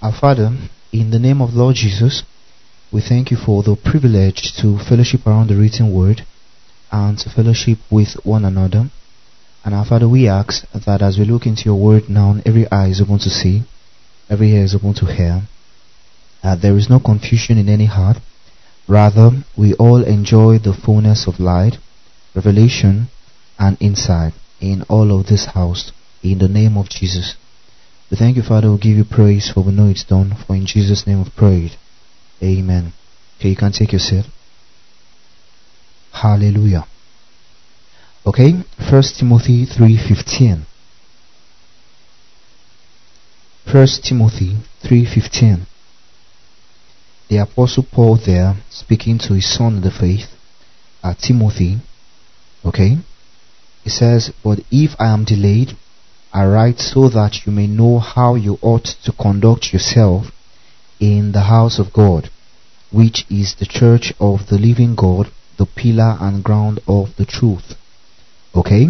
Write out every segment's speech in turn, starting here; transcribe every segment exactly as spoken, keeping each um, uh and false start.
Our Father, in the name of Lord Jesus, we thank you for the privilege to fellowship around the written word and to fellowship with one another. And our Father, we ask that as we look into your word now, every eye is open to see, every ear is open to hear. Uh, there is no confusion in any heart. Rather, we all enjoy the fullness of light, revelation, and insight in all of this house, in the name of Jesus. We thank you, Father. We give you praise, for we know it's done. For in Jesus' name we've prayed. Amen. Okay, you can take your seat. Hallelujah. Okay, First Timothy three fifteen. First Timothy three fifteen. The Apostle Paul there, speaking to his son in the faith, uh, Timothy, okay, he says, "But if I am delayed, I write so that you may know how you ought to conduct yourself in the house of God, which is the church of the living God, the pillar and ground of the truth." Okay,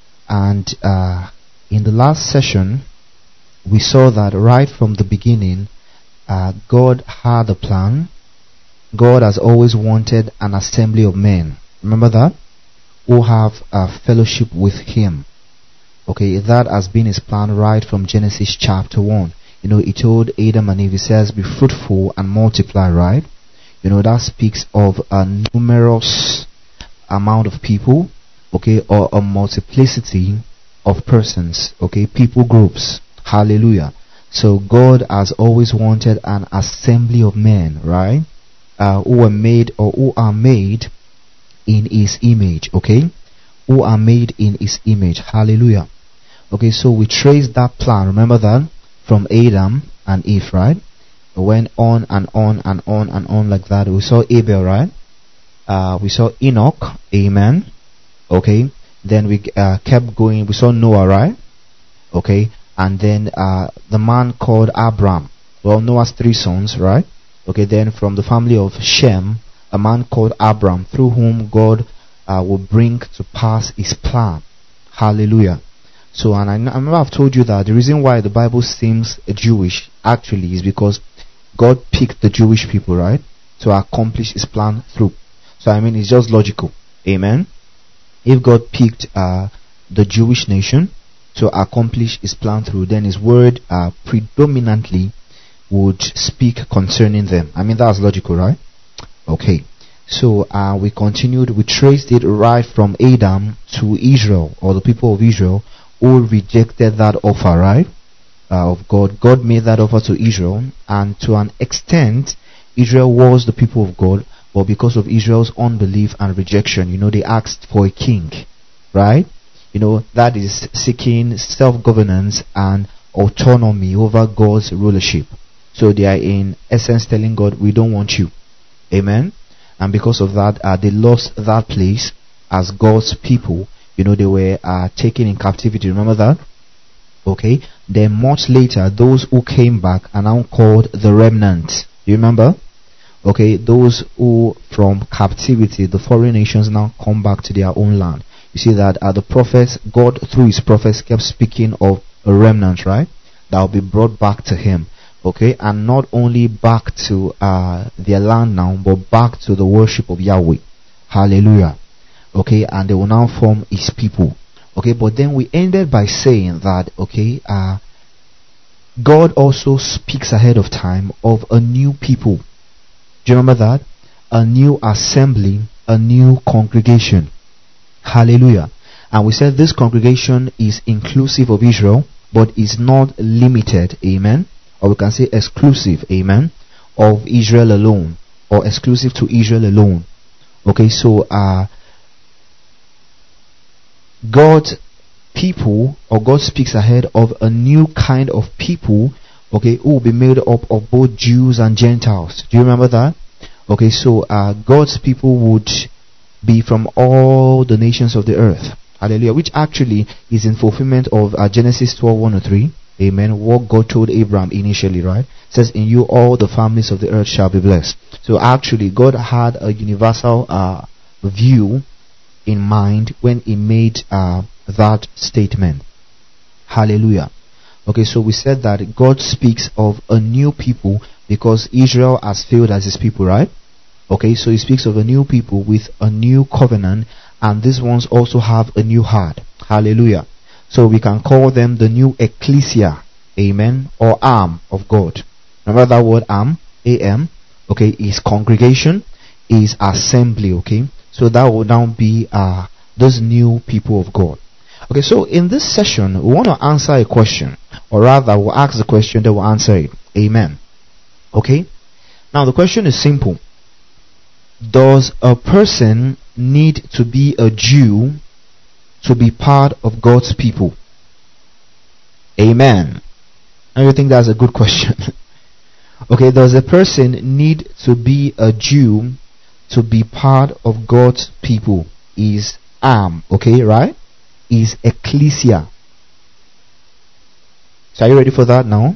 and uh, in the last session, we saw that right from the beginning, uh, God had a plan. God has always wanted an assembly of men. Remember that? Who have a fellowship with Him. Okay, that has been His plan right from Genesis chapter one. You know, He told Adam and Eve, He says, "Be fruitful and multiply," right? You know, that speaks of a numerous amount of people, okay, or a multiplicity of persons, okay, people groups. Hallelujah. So God has always wanted an assembly of men, right? Uh, who are made or who are made in His image, okay? Who are made in His image. Hallelujah. Okay, so we trace that plan, remember that, from Adam and Eve, right? It went on and on and on and on like that. We saw Abel, right? Uh, we saw Enoch, amen. Okay, then we uh, kept going. We saw Noah, right? Okay, and then uh, the man called Abram. Well, Noah's three sons, right? Okay, then from the family of Shem, a man called Abram, through whom God uh, will bring to pass His plan. Hallelujah. So, and I, I remember I've told you that the reason why the Bible seems Jewish actually is because God picked the Jewish people, right, to accomplish His plan through. So, I mean, it's just logical. Amen. If God picked uh, the Jewish nation to accomplish His plan through, then His word uh, predominantly would speak concerning them. I mean, that's logical, right? Okay. So uh, we continued, we traced it right from Adam to Israel, or the people of Israel, who rejected that offer, right, uh, of God. God made that offer to Israel, and to an extent, Israel was the people of God, but because of Israel's unbelief and rejection, you know, they asked for a king, right? You know, that is seeking self-governance and autonomy over God's rulership. So they are in essence telling God, we don't want you. Amen? And because of that, uh, they lost that place as God's people. You know, they were uh, taken in captivity. Remember that? Okay. Then much later, those who came back are now called the remnant. Do you remember? Okay. Those who from captivity, the foreign nations now come back to their own land. You see that uh, the prophets, God through His prophets kept speaking of a remnant, right? That will be brought back to Him. Okay. And not only back to uh, their land now, but back to the worship of Yahweh. Hallelujah. Okay, and they will now form His people. Okay, but then we ended by saying that, okay, uh, God also speaks ahead of time of a new people. Do you remember that? A new assembly, a new congregation. Hallelujah. And we said this congregation is inclusive of Israel, but is not limited, amen, or we can say exclusive, amen, of Israel alone, or exclusive to Israel alone. Okay, so uh God's people, or God speaks ahead of a new kind of people, okay, who will be made up of both Jews and Gentiles. Do you remember that? Okay, so uh, God's people would be from all the nations of the earth. Hallelujah. Which actually is in fulfillment of uh, Genesis twelve, one to three. Amen. What God told Abraham initially, right? It says, "In you all the families of the earth shall be blessed." So actually, God had a universal uh, view in mind when He made uh, that statement. Hallelujah. Okay, so we said that God speaks of a new people because Israel has failed as his people, right? Okay, so he speaks of a new people with a new covenant, and these ones also have a new heart. Hallelujah. So we can call them the new ecclesia, amen, or arm of God. Remember that word arm, A M, okay, is congregation, is assembly, okay. So that will now be uh, those new people of God. Okay, so in this session, we want to answer a question, or rather, we'll ask the question, then we'll answer it. Amen. Okay? Now, the question is simple. Does a person need to be a Jew to be part of God's people? Amen. And you think that's a good question? Okay, does a person need to be a Jew to be part of God's people? Is arm, okay, right? Is ecclesia. So are you ready for that now?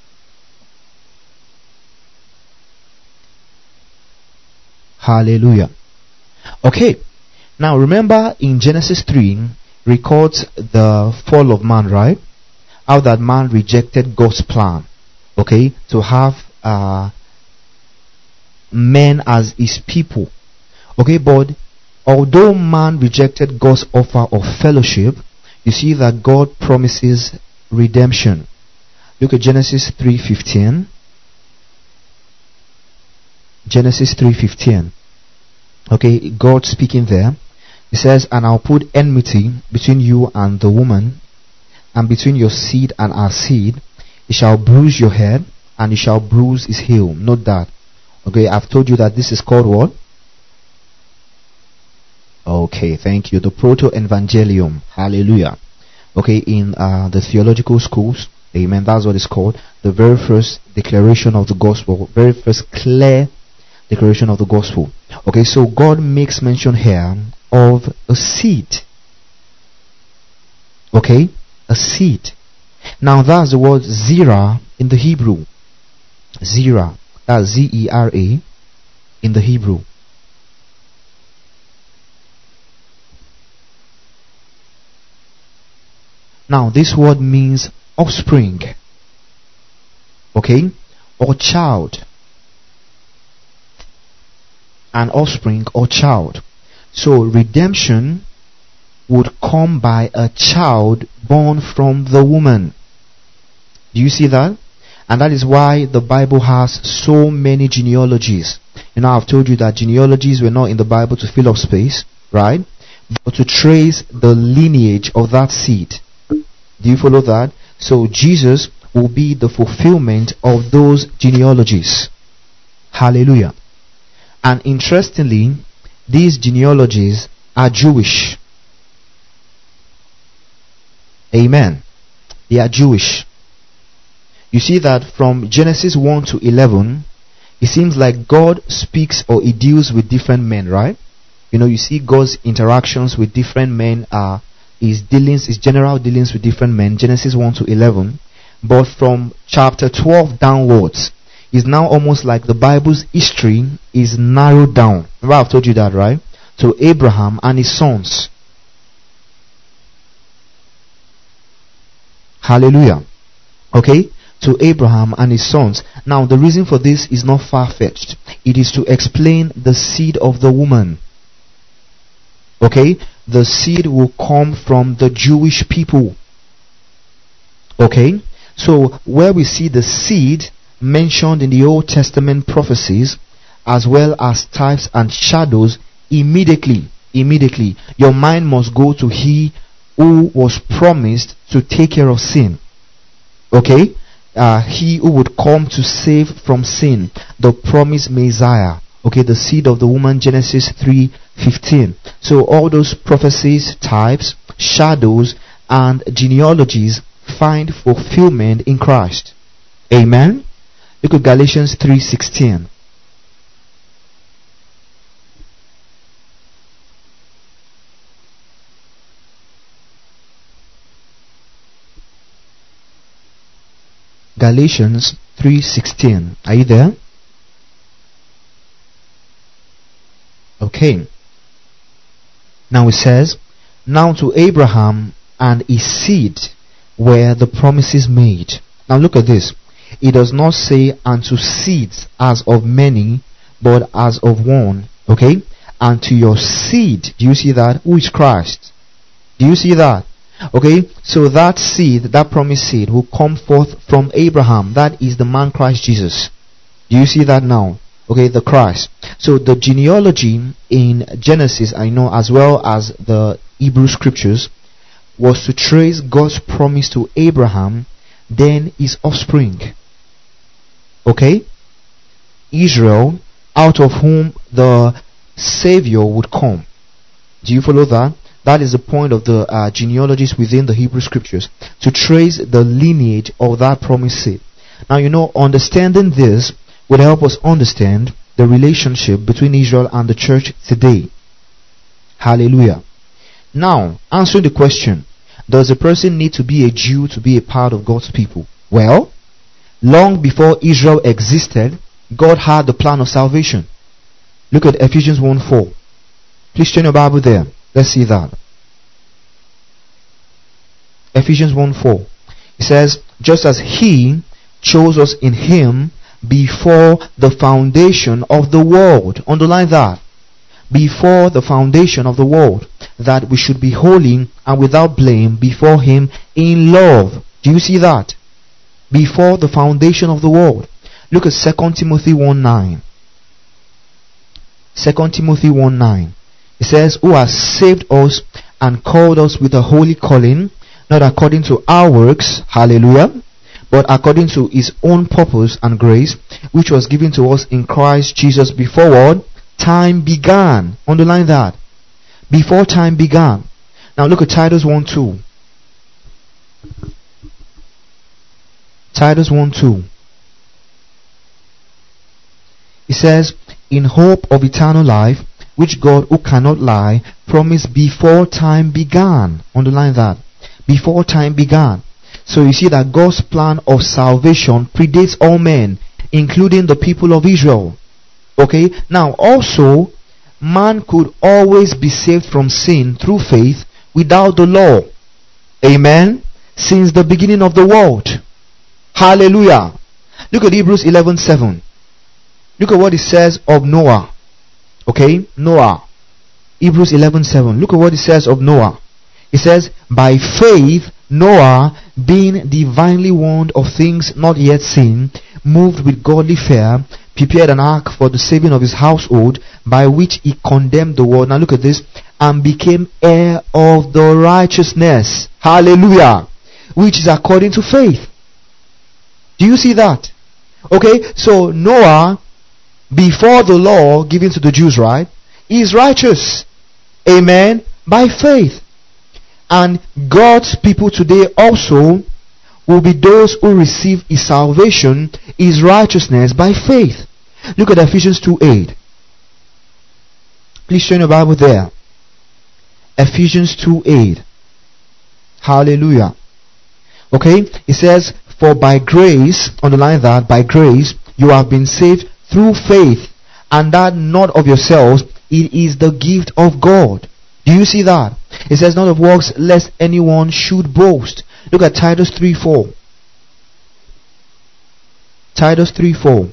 Hallelujah. Okay, now remember in Genesis three records the fall of man, right? How that man rejected God's plan, okay, to have uh, men as his people. Okay, but although man rejected God's offer of fellowship, you see that God promises redemption. Look at Genesis three fifteen. Genesis three fifteen. Okay, God speaking there. He says, "And I'll put enmity between you and the woman, and between your seed and our seed. He shall bruise your head, and he shall bruise his heel." Note that. Okay, I've told you that this is called what? Okay, thank you. The Proto-Evangelium. Hallelujah. Okay, in uh, the theological schools, amen, that's what it's called. The very first declaration of the gospel, very first clear declaration of the gospel. Okay, so God makes mention here of a seed. Okay, a seed. Now that's the word zera in the Hebrew. Zera. That's Z E R A in the Hebrew. Now this word means offspring. Okay, or child. An offspring or child. So redemption would come by a child born from the woman. Do you see that? And that is why the Bible has so many genealogies. You know, I've told you that genealogies were not in the Bible to fill up space, right? But to trace the lineage of that seed. Do you follow that? So Jesus will be the fulfillment of those genealogies. Hallelujah. And interestingly, these genealogies are Jewish. Amen. They are Jewish. You see that from Genesis one to eleven, it seems like God speaks or he deals with different men, right? You know, you see God's interactions with different men, uh, his dealings, his general dealings with different men, Genesis one to eleven. But from chapter twelve downwards, it's now almost like the Bible's history is narrowed down. Remember I've told you that, right? To Abraham and his sons. Hallelujah. Okay? To Abraham and his sons. Now the reason for this is not far-fetched. It is to explain the seed of the woman. Okay? The seed will come from the Jewish people. Okay? So where we see the seed mentioned in the Old Testament prophecies, as well as types and shadows, immediately, immediately, your mind must go to he who was promised to take care of sin. Okay? Uh, he who would come to save from sin, the promised Messiah. Okay, the seed of the woman, Genesis three fifteen. So all those prophecies, types, shadows, and genealogies find fulfillment in Christ. Amen? Look at Galatians three sixteen. Galatians three sixteen. Are you there? Okay. Now it says, "Now to Abraham and his seed were the promises made. Now look at this. It does not say unto seeds as of many, but as of one. Okay? And to your seed. Do you see that? Who is Christ? Do you see that? Okay? So that seed, that promised seed, will come forth from Abraham. That is the man Christ Jesus. Do you see that now? Okay, the Christ. So the genealogy in Genesis, I know, as well as the Hebrew scriptures, was to trace God's promise to Abraham, then his offspring. Okay? Israel, out of whom the Savior would come. Do you follow that? That is the point of the uh, genealogies within the Hebrew scriptures, to trace the lineage of that promised seed. Now, you know, understanding this will help us understand the relationship between Israel and the church today. Hallelujah. Now, answering the question, does a person need to be a Jew to be a part of God's people? Well, long before Israel existed, God had the plan of salvation. Look at Ephesians one four. Please turn your Bible there. Let's see that. Ephesians one four. It says, just as He chose us in Him before the foundation of the world. Underline that. Before the foundation of the world, that we should be holy and without blame before Him in love. Do you see that? Before the foundation of the world. Look at Second Timothy one nine. Second Timothy one nine. It says, who has saved us and called us with a holy calling, not according to our works, hallelujah, but according to His own purpose and grace, which was given to us in Christ Jesus before what? Time began. Underline that. Before time began. Now look at Titus one two. Titus one two. It says, in hope of eternal life, which God, who cannot lie, promised before time began. Underline that. Before time began. So you see that God's plan of salvation predates all men, including the people of Israel. Okay? Now also, man could always be saved from sin through faith without the law. Amen? Since the beginning of the world. Hallelujah. Look at Hebrews eleven seven. Look at what it says of Noah. Okay? Noah. Hebrews eleven seven. Look at what it says of Noah. It says, by faith Noah, being divinely warned of things not yet seen, moved with godly fear, prepared an ark for the saving of his household, by which he condemned the world. Now look at this. And became heir of the righteousness. Hallelujah. Which is according to faith. Do you see that? Okay, so Noah, before the law given to the Jews, right, is righteous. Amen. By faith. And God's people today also will be those who receive His salvation, His righteousness by faith. Look at Ephesians two eight. Please turn your Bible there. Ephesians two eight. Hallelujah. Okay, it says, for by grace, underline that, by grace, you have been saved through faith, and that not of yourselves, it is the gift of God. Do you see that? It says, not of works, lest anyone should boast. Look at Titus three four. Titus three four.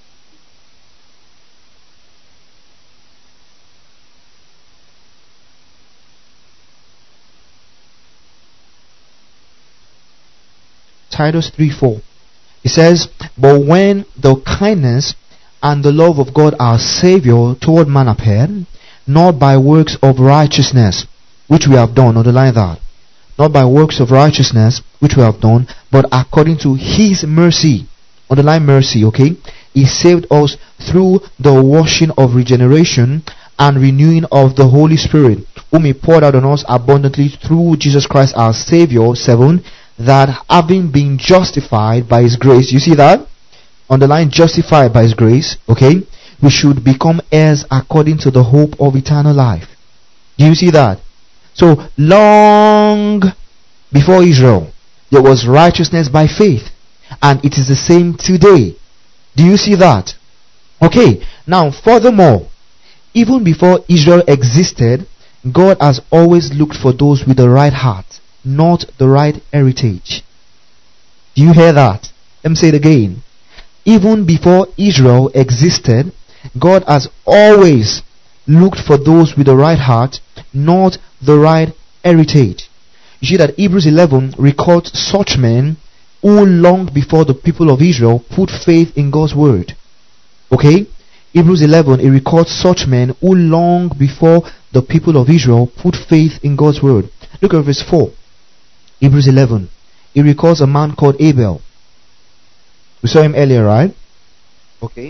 Titus three four. It says, but when the kindness and the love of God our Savior toward man appeared, not by works of righteousness, which we have done, underline that, not by works of righteousness, which we have done, but according to His mercy, underline mercy, okay, He saved us through the washing of regeneration and renewing of the Holy Spirit, whom He poured out on us abundantly through Jesus Christ our Savior, seven, that having been justified by His grace, you see that? Underline justified by His grace, okay, we should become heirs according to the hope of eternal life. Do you see that? So, long before Israel, there was righteousness by faith. And it is the same today. Do you see that? Okay, now furthermore, even before Israel existed, God has always looked for those with the right heart. not the right heritage. Do you hear that? Let me say it again. Even before Israel existed, God has always looked for those with the right heart, not the right heritage. You see that Hebrews eleven records such men who long before the people of Israel put faith in God's word. Okay? Hebrews eleven, it records such men who long before the people of Israel put faith in God's word. Look at verse four. Hebrews eleven. It records a man called Abel. We saw him earlier, right? Okay.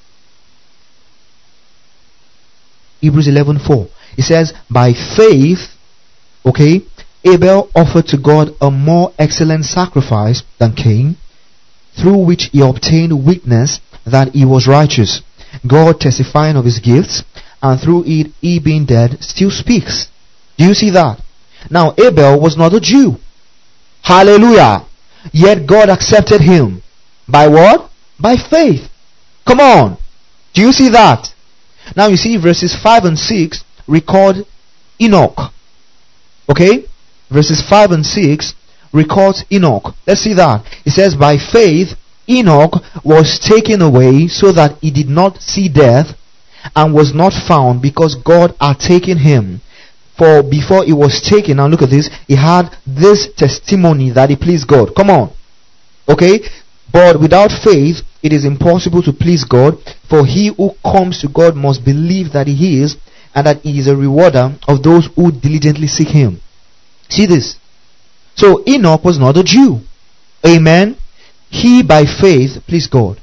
Hebrews eleven four. It says, by faith, okay, Abel offered to God a more excellent sacrifice than Cain, through which he obtained witness that he was righteous, God testifying of his gifts, and through it he being dead still speaks. Do you see that? Now Abel was not a Jew. Hallelujah. Yet God accepted him. By what? By faith. Come on. Do you see that? Now you see verses five and six record Enoch. Okay? Verses five and six records Enoch. Let's see that. It says, by faith Enoch was taken away so that he did not see death, and was not found because God had taken him. For before he was taken, now look at this, he had this testimony that he pleased God. Come on. Okay? But without faith, it is impossible to please God, for he who comes to God must believe that he is, and that he is a rewarder of those who diligently seek him. See this? So Enoch was not a Jew. Amen? He by faith pleased God.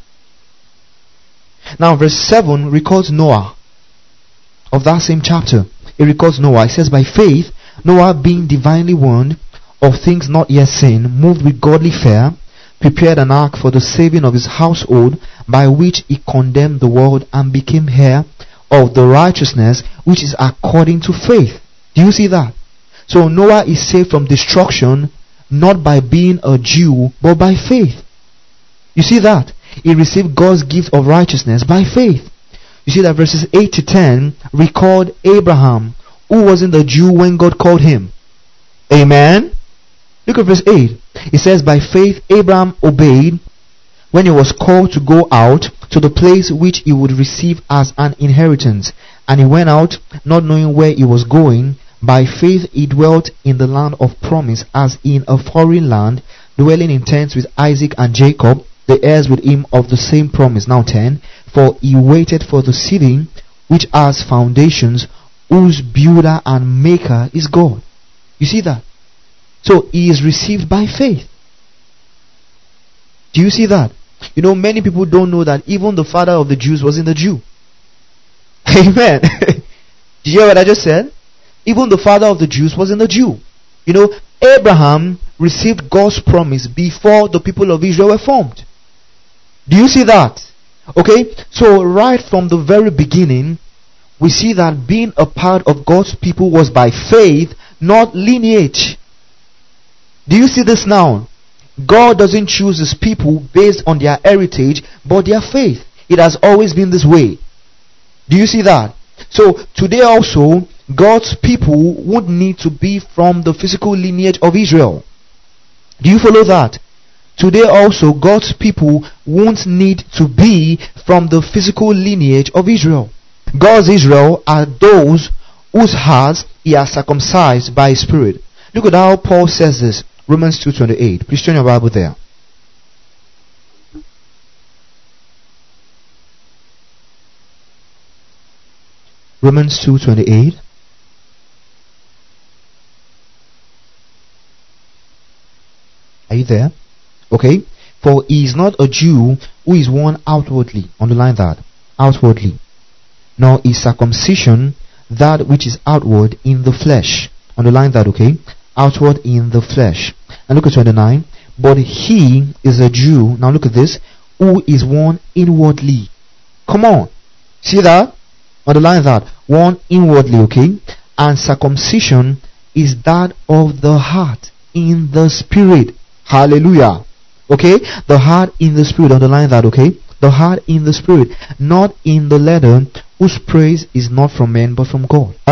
Now verse seven records Noah. Of that same chapter, it records Noah. It says, by faith Noah, being divinely warned of things not yet seen, moved with godly fear, prepared an ark for the saving of his household, by which he condemned the world and became heir of the righteousness which is according to faith. Do you see that? So Noah is saved from destruction not by being a Jew, but by faith. You see that? He received God's gift of righteousness by faith. You see that verses eight to ten record Abraham, who wasn't a Jew when God called him. Amen? Look at verse eight. It says, by faith Abraham obeyed when he was called to go out to the place which he would receive as an inheritance. And he went out, not knowing where he was going. By faith he dwelt in the land of promise, as in a foreign land, dwelling in tents with Isaac and Jacob, the heirs with him of the same promise. Now ten. For he waited for the city which has foundations, whose builder and maker is God. You see that? So he is received by faith. Do you see that? You know, many people don't know that even the father of the Jews wasn't a Jew. Amen. Did you hear what I just said? Even the father of the Jews wasn't a Jew. You know, Abraham received God's promise before the people of Israel were formed. Do you see that? Okay, so right from the very beginning, we see that being a part of God's people was by faith, not lineage. Do you see this now? God doesn't choose his people based on their heritage, but their faith. It has always been this way. Do you see that? So today also, God's people won't need to be from the physical lineage of Israel. Do you follow that? Today also, God's people won't need to be from the physical lineage of Israel. God's Israel are those whose hearts he has circumcised by his Spirit. Look at how Paul says this. Romans two twenty-eight. Please turn your Bible there. Romans two twenty-eight. Are you there? Okay. For he is not a Jew who is one outwardly. Underline that. Outwardly. Nor is circumcision that which is outward in the flesh. Underline that, okay? Outward in the flesh. And look at twenty-nine. But he is a Jew. Now look at this. Who is one inwardly. Come on. See that? Underline that. One inwardly, okay? And circumcision is that of the heart in the spirit. Hallelujah. Okay? The heart in the spirit. Underline that, okay? The heart in the spirit. Not in the letter, whose praise is not from men but from God. Right?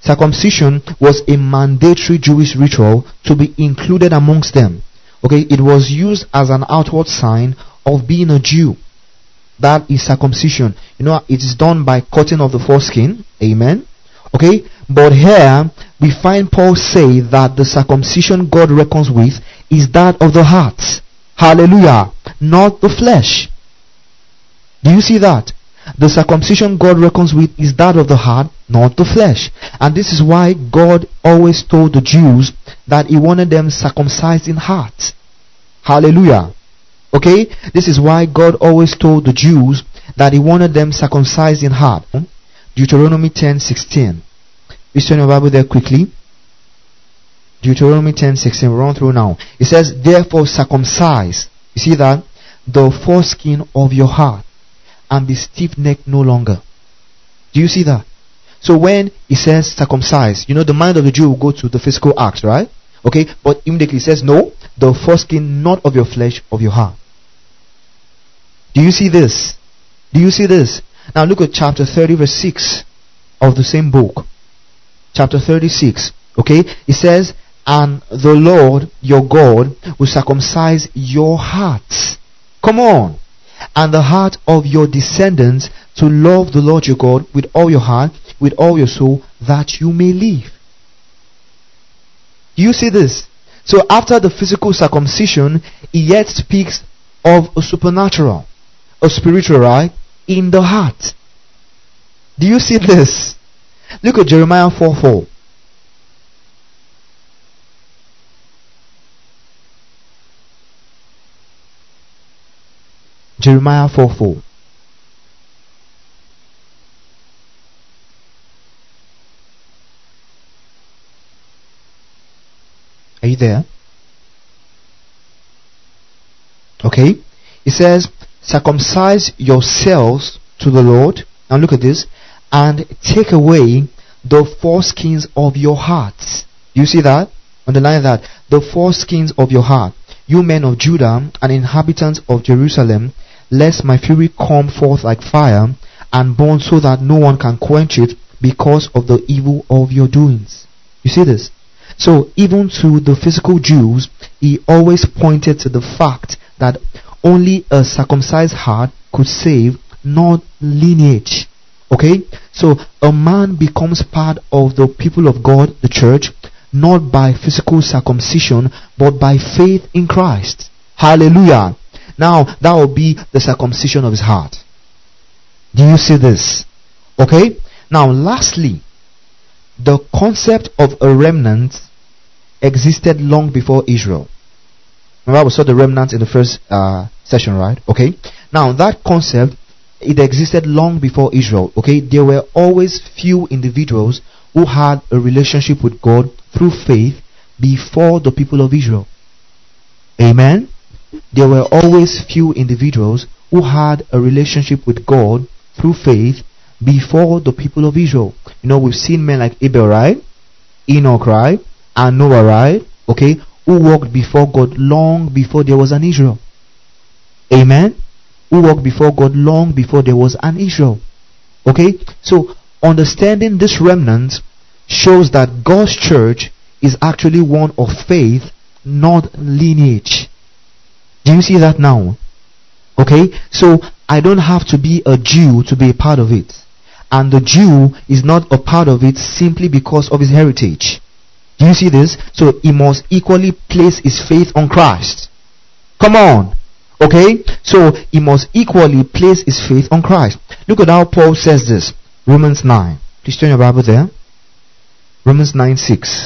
circumcision was a mandatory Jewish ritual to be included amongst them. Okay, it was used as an outward sign of being a Jew. That is circumcision. You know, it is done by cutting of the foreskin. Amen. Okay, but here we find Paul say that the circumcision God reckons with is that of the heart. Hallelujah. Not the flesh. Do you see that? The circumcision God reckons with is that of the heart, not the flesh. And this is why God always told the Jews that he wanted them circumcised in heart. Hallelujah. Okay? This is why God always told the Jews that he wanted them circumcised in heart. Deuteronomy ten sixteen. Please turn your Bible there quickly. Deuteronomy ten sixteen. We'll run through now. It says, therefore circumcise. You see that? The foreskin of your heart, and be stiff-necked no longer. Do you see that? So when he says circumcise, you know the mind of the Jew will go to the physical acts, right? Okay, but immediately he says no, the foreskin not of your flesh, of your heart. Do you see this? Do you see this? Now look at chapter thirty verse six of the same book. Chapter thirty-six. Okay, it says, and the Lord your God will circumcise your hearts. Come on. And the heart of your descendants to love the Lord your God with all your heart, with all your soul, that you may live. Do you see this? So after the physical circumcision, he yet speaks of a supernatural, a spiritual, right? In the heart. Do you see this? Look at Jeremiah four four. Jeremiah four four. Are you there? Okay. It says, circumcise yourselves to the Lord. Now look at this. And take away the foreskins of your hearts. Do you see that? Underline that. The foreskins of your heart. You men of Judah and inhabitants of Jerusalem, lest my fury come forth like fire and burn so that no one can quench it because of the evil of your doings. You see this? So even to the physical Jews, he always pointed to the fact that only a circumcised heart could save, not lineage. Okay? So a man becomes part of the people of God, the church, not by physical circumcision, but by faith in Christ. Hallelujah. Now, that will be the circumcision of his heart. Do you see this? Okay? Now, lastly, the concept of a remnant existed long before Israel. Remember, we saw the remnant in the first uh, session, right? Okay? Now, that concept, it existed long before Israel. Okay? There were always few individuals who had a relationship with God through faith before the people of Israel. Amen? There were always few individuals who had a relationship with God through faith before the people of Israel. You know, we've seen men like Abel, right? Enoch, right? And Noah, right? Okay? Who walked before God long before there was an Israel. Amen? Who walked before God long before there was an Israel. Okay? So, understanding this remnant shows that God's church is actually one of faith, not lineage. Do you see that now? Okay? So, I don't have to be a Jew to be a part of it. And the Jew is not a part of it simply because of his heritage. Do you see this? So, he must equally place his faith on Christ. Come on. Okay? So, he must equally place his faith on Christ. Look at how Paul says this. Romans nine. Please turn your Bible there. Romans nine six.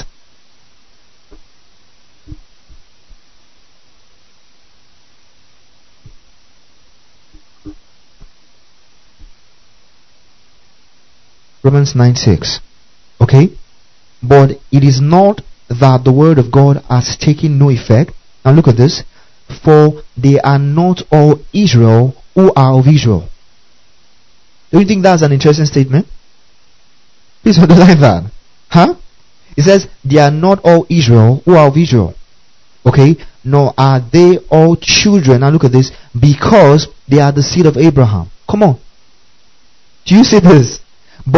Romans nine six. Okay? But it is not that the word of God has taken no effect. Now look at this. For they are not all Israel who are of Israel. Do you think that's an interesting statement? Please underline that. Huh? It says, they are not all Israel who are of Israel. Okay? Nor are they all children. Now look at this. Because they are the seed of Abraham. Come on. Do you see this? But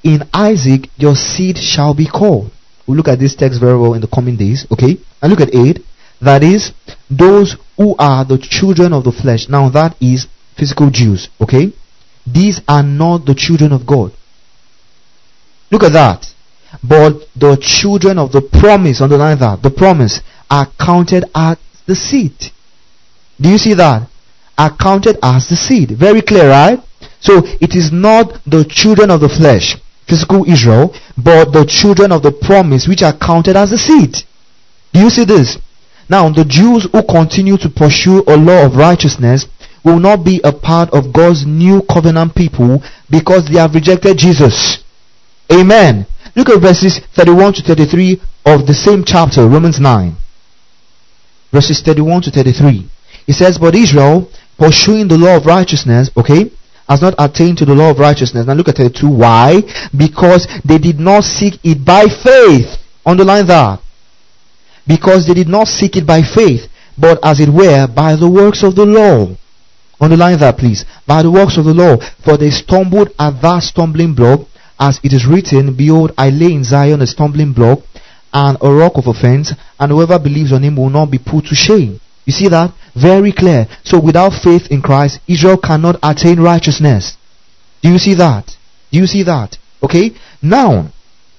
in Isaac your seed shall be called. We'll look at this text very well in the coming days. Okay? And look at eight. That is, those who are the children of the flesh. Now that is physical Jews. Okay? These are not the children of God. Look at that. But the children of the promise, underline that, the promise, are counted as the seed. Do you see that? Are counted as the seed. Very clear, right? So it is not the children of the flesh, physical Israel, but the children of the promise which are counted as the seed. Do you see this? Now, the Jews who continue to pursue a law of righteousness will not be a part of God's new covenant people because they have rejected Jesus. Amen. Look at verses thirty-one to thirty-three of the same chapter, Romans nine. Verses thirty-one to thirty-three. It says, but Israel, pursuing the law of righteousness, okay, has not attained to the law of righteousness. Now look at thirty-two. Why? Because they did not seek it by faith. Underline that. Because they did not seek it by faith, but as it were, by the works of the law. Underline that, please. By the works of the law. For they stumbled at that stumbling block, as it is written, behold, I lay in Zion a stumbling block, and a rock of offense, and whoever believes on him will not be put to shame. You see that? Very clear. So without faith in Christ, Israel cannot attain righteousness. Do you see that? Do you see that? Okay? Now,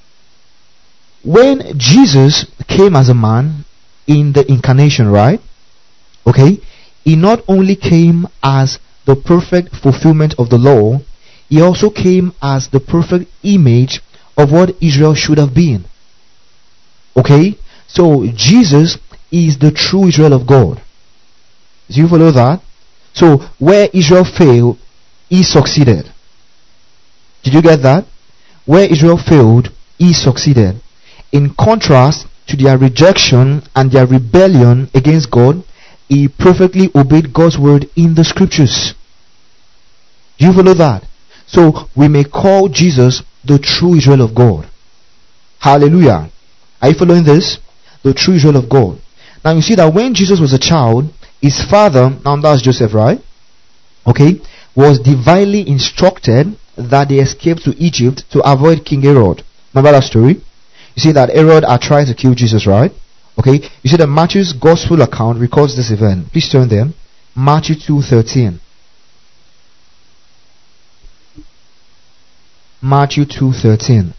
when Jesus came as a man in the incarnation, right? Okay? He not only came as the perfect fulfillment of the law, he also came as the perfect image of what Israel should have been. Okay? So Jesus is the true Israel of God. Do you follow that? So where Israel failed, he succeeded. Did you get that? Where Israel failed, he succeeded. In contrast to their rejection and their rebellion against God, he perfectly obeyed God's word in the scriptures. Do you follow that? So we may call Jesus the true Israel of God. Hallelujah. Are you following this? The true Israel of God. Now you see that when Jesus was a child, his father, now that's Joseph, right? Okay, was divinely instructed that they escaped to Egypt to avoid King Herod. Remember that story? You see that Herod had tried to kill Jesus, right? Okay, you see that Matthew's gospel account records this event. Please turn there. Matthew two thirteen. Matthew two thirteen.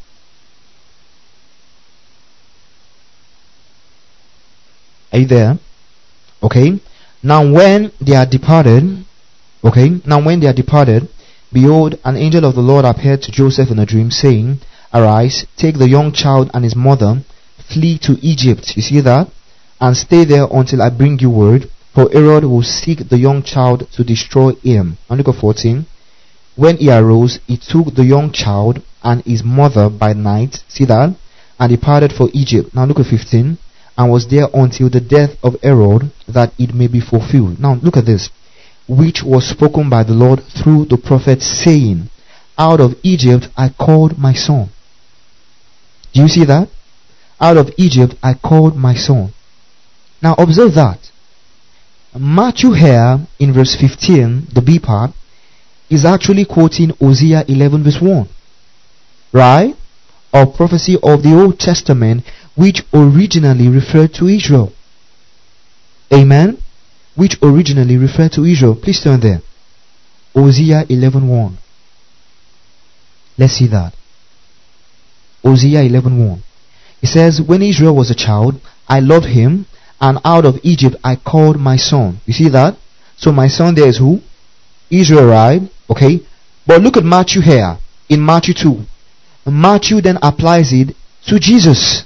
Are you there? Okay. Now when they are departed, okay, now when they are departed, behold, an angel of the Lord appeared to Joseph in a dream, saying, arise, take the young child and his mother, flee to Egypt. You see that? And stay there until I bring you word, for Herod will seek the young child to destroy him. And look at fourteen. When he arose, he took the young child and his mother by night, see that? And departed for Egypt. Now look at fifteen. And was there until the death of Herod, that it may be fulfilled. Now look at this. Which was spoken by the Lord through the prophet, saying, out of Egypt I called my son. Do you see that? Out of Egypt I called my son. Now observe that. Matthew here in verse fifteen, the B part, is actually quoting Hosea eleven verse one. Right? A prophecy of the Old Testament which originally referred to Israel. Amen? Which originally referred to Israel. Please turn there. Hosea eleven one. Let's see that. Hosea eleven one. It says, when Israel was a child, I loved him, and out of Egypt I called my son. You see that? So my son there is who? Israel, right? Okay. But look at Matthew here. In Matthew two. Matthew then applies it to Jesus.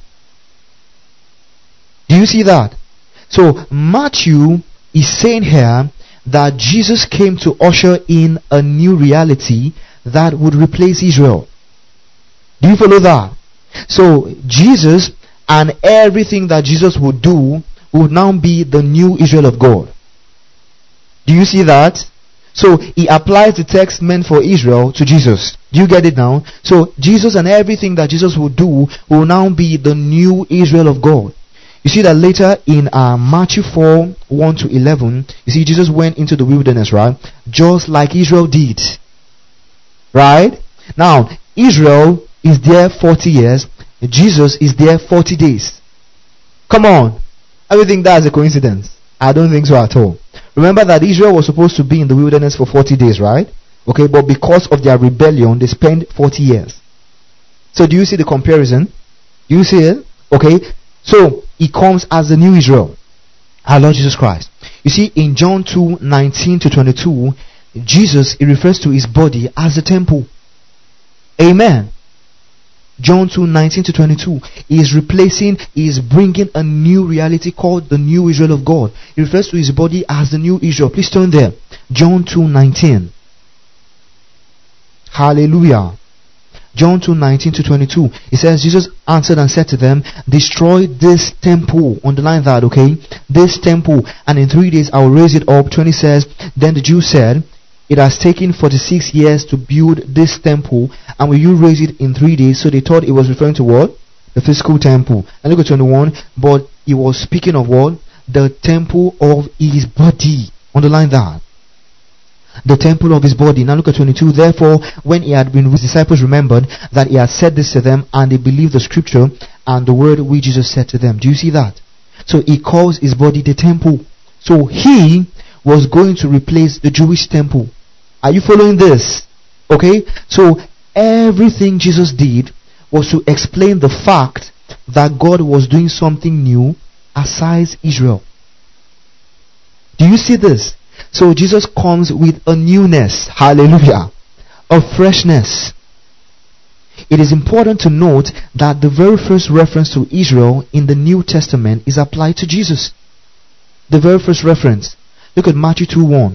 Do you see that? So Matthew is saying here that Jesus came to usher in a new reality that would replace Israel. Do you follow that? So Jesus and everything that Jesus would do would now be the new Israel of God. Do you see that? So he applies the text meant for Israel to Jesus. Do you get it now? So Jesus and everything that Jesus will do will now be the new Israel of God. You see that later in uh, Matthew four, one to eleven, you see Jesus went into the wilderness, right? Just like Israel did. Right? Now, Israel is there forty years, Jesus is there forty days. Come on. I don't think that's a coincidence. I don't think so at all. Remember that Israel was supposed to be in the wilderness for forty days, right? Okay, but because of their rebellion, they spent forty years. So do you see the comparison? Do you see it? Okay, so he comes as the new Israel, our Lord Jesus Christ. You see, in John two nineteen to twenty-two, Jesus, he refers to his body as the temple. Amen. John two nineteen to twenty-two, he is replacing, he is bringing a new reality called the new Israel of God. He refers to his body as the new Israel. Please turn there. John two nineteen. Hallelujah. John two nineteen to twenty-two. It says, Jesus answered and said to them, destroy this temple. Underline that, okay? This temple, and in three days I will raise it up. twenty says, then the Jews said, it has taken forty-six years to build this temple, and will you raise it in three days? So they thought it was referring to what? The physical temple. And look at twenty-one. But he was speaking of what? The temple of his body. Underline that. The temple of his body. Now look at twenty-two. Therefore, when he had been with his disciples, remembered that he had said this to them, and they believed the scripture and the word which Jesus said to them. Do you see that? So he calls his body the temple. So he was going to replace the Jewish temple. Are you following this? Okay? So everything Jesus did was to explain the fact that God was doing something new aside Israel. Do you see this? So Jesus comes with a newness. Hallelujah. A freshness. It is important to note that the very first reference to Israel in the New Testament is applied to Jesus. The very first reference. Look at Matthew two one.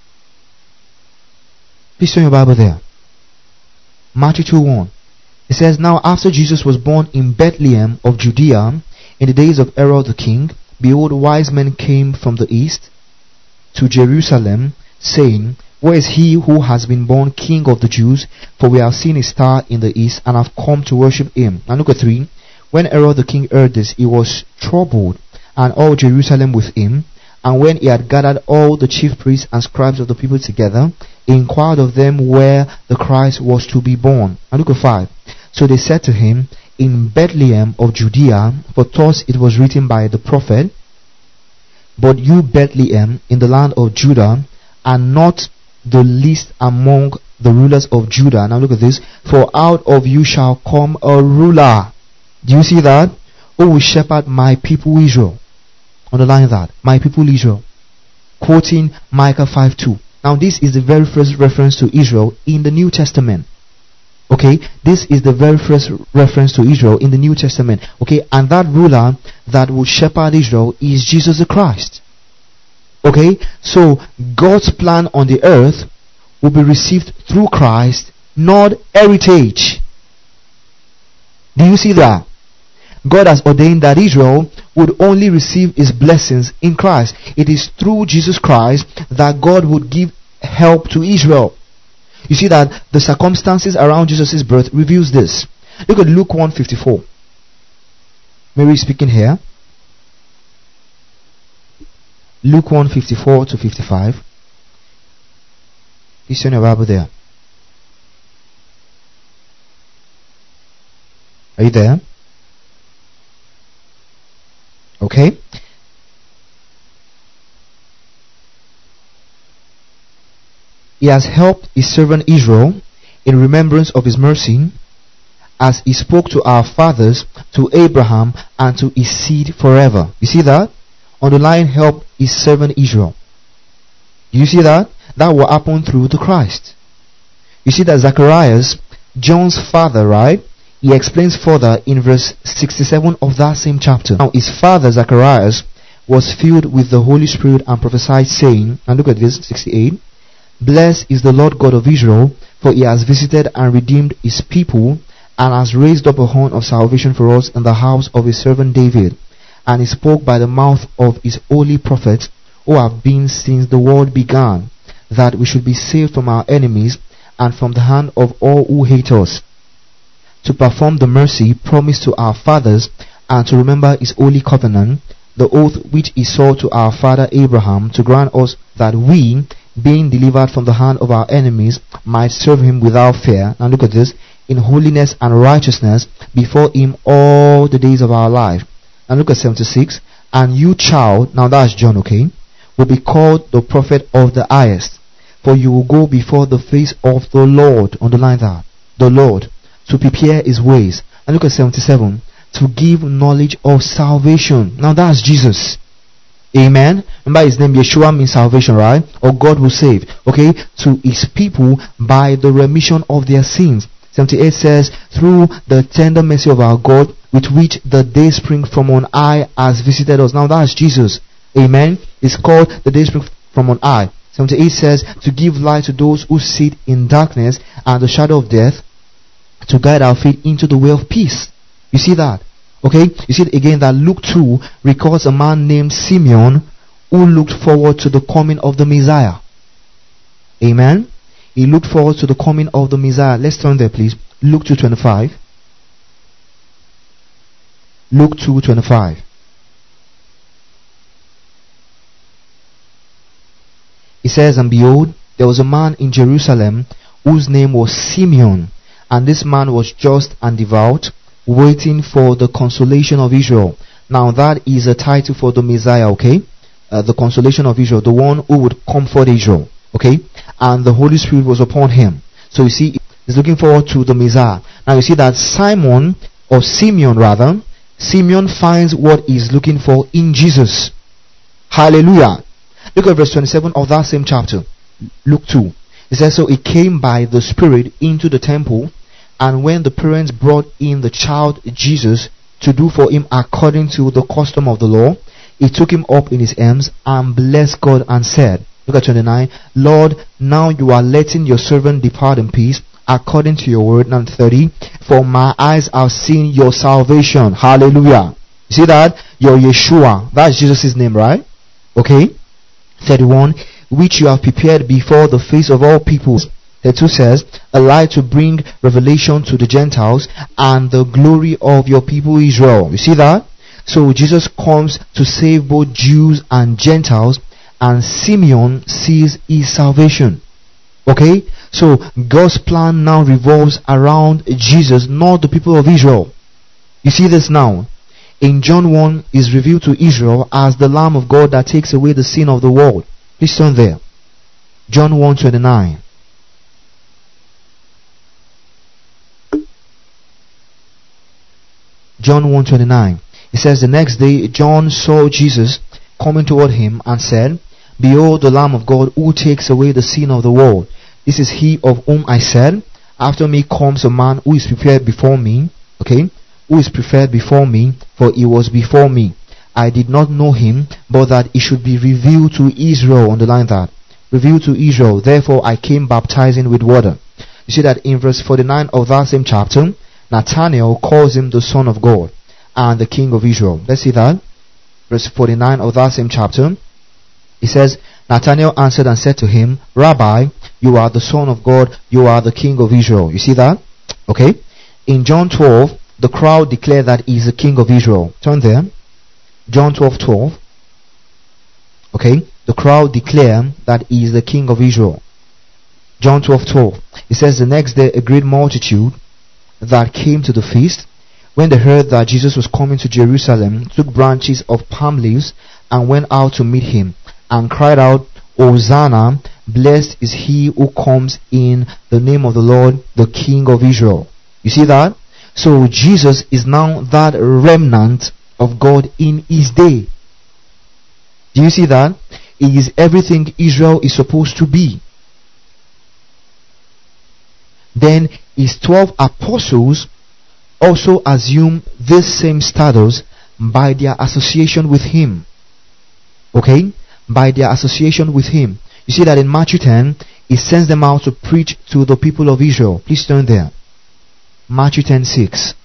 Please turn your Bible there. Matthew two one. It says, now after Jesus was born in Bethlehem of Judea, in the days of Herod the king, behold, wise men came from the east to Jerusalem, saying, where is he who has been born King of the Jews? For we have seen a star in the east, and have come to worship him. And look at three. When Herod the king heard this, he was troubled, and all Jerusalem with him. And when he had gathered all the chief priests and scribes of the people together, he inquired of them where the Christ was to be born. And look at five. So they said to him, in Bethlehem of Judea, for thus it was written by the prophet, but you Bethlehem in the land of Judah, are not the least among the rulers of Judah. Now look at this. For out of you shall come a ruler. Do you see that? Who will shepherd my people Israel. Underline that. My people Israel. Quoting Micah five two. Now this is the very first reference to Israel in the New Testament. Okay, this is the very first reference to Israel in the New Testament. Okay, and that ruler that will shepherd Israel is Jesus the Christ. Okay, so God's plan on the earth will be received through Christ, not heritage. Do you see that? God has ordained that Israel would only receive his blessings in Christ. It is through Jesus Christ that God would give help to Israel. You see that the circumstances around Jesus' birth reveals this. Look at Luke one fifty-four. Mary is speaking here. Luke one fifty-four to fifty-five. Please turn your Bible there. Are you there? Okay. He has helped his servant Israel in remembrance of his mercy, as he spoke to our fathers, to Abraham, and to his seed forever. You see that? Underline, help his servant Israel. You see that? That will happen through the Christ. You see that Zacharias, John's father, right? He explains further in verse sixty-seven of that same chapter. Now his father Zacharias was filled with the Holy Spirit and prophesied, saying, and look at this, sixty-eight. Blessed is the Lord God of Israel, for he has visited and redeemed his people, and has raised up a horn of salvation for us in the house of his servant David. And he spoke by the mouth of his holy prophets, who have been since the world began, that we should be saved from our enemies, and from the hand of all who hate us, to perform the mercy promised to our fathers, and to remember his holy covenant, the oath which he swore to our father Abraham, to grant us that we, being delivered from the hand of our enemies, might serve him without fear. Now look at this. in holiness and righteousness before him all the days of our life. And look at seventy-six. And you, child, now that's John, okay, will be called the prophet of the highest, for you will go before the face of the Lord, underline that, the Lord, to prepare his ways. And look at seventy-seven. To give knowledge of salvation. Now that's Jesus. Amen. Remember his name Yeshua means salvation, right? Or God will save. Okay. To his people by the remission of their sins. seventy-eight says, through the tender mercy of our God, with which the day spring from on high has visited us. Now that's Jesus. Amen. It's called the day spring from on high. seventy-eight says, to give light to those who sit in darkness and the shadow of death, to guide our feet into the way of peace. You see that? Okay? You see again that Luke two records a man named Simeon who looked forward to the coming of the Messiah. Amen? He looked forward to the coming of the Messiah. Let's turn there, please. Luke two twenty-five. Luke two twenty-five. It says, and behold, there was a man in Jerusalem whose name was Simeon, and this man was just and devout, waiting for the consolation of Israel. Now that is a title for the Messiah, okay? Uh, the consolation of Israel, the one who would comfort Israel, okay? And the Holy Spirit was upon him. So you see, he's looking forward to the Messiah. Now you see that Simon, or Simeon rather, Simeon finds what he's looking for in Jesus. Hallelujah. Look at verse twenty-seven of that same chapter, Luke two. It says, so he came by the Spirit into the temple, and when the parents brought in the child Jesus to do for him according to the custom of the law, he took him up in his arms and blessed God and said, look at twenty-nine, Lord, now you are letting your servant depart in peace according to your word. And thirty, for my eyes have seen your salvation. Hallelujah. You see that? Your Yeshua. That's Jesus' name, right? Okay. thirty-one, which you have prepared before the face of all peoples. thirty-two says, a light to bring revelation to the Gentiles and the glory of your people Israel. You see that? So Jesus comes to save both Jews and Gentiles, and Simeon sees his salvation. Okay? So God's plan now revolves around Jesus, not the people of Israel. You see this now? In John one is revealed to Israel as the Lamb of God that takes away the sin of the world. Please turn there. John one twenty-nine. John one twenty-nine. It says, the next day John saw Jesus coming toward him and said, behold the Lamb of God who takes away the sin of the world. This is he of whom I said, after me comes a man who is prepared before me. Okay? Who is preferred before me, for he was before me. I did not know him, but that he should be revealed to Israel. Underline that. Revealed to Israel. Therefore I came baptizing with water. You see that in verse forty-nine of that same chapter, Nathanael calls him the Son of God and the King of Israel. Let's see that. Verse forty-nine of that same chapter. It says, Nathanael answered and said to him, Rabbi, you are the Son of God, you are the King of Israel. You see that? Okay. In John twelve, the crowd declared that he is the King of Israel. Turn there. John twelve twelve. Okay. The crowd declared that he is the King of Israel. John twelve twelve. It says, the next day a great multitude that came to the feast, when they heard that Jesus was coming to Jerusalem, took branches of palm leaves and went out to meet him, and cried out, Hosanna, blessed is he who comes in the name of the Lord, the King of Israel. You see that? So Jesus is now that remnant of God in his day. Do you see that? He is everything Israel is supposed to be. Then his twelve apostles also assume this same status by their association with him. Okay? By their association with him. You see that in Matthew ten, he sends them out to preach to the people of Israel. Please turn there. Matthew ten six.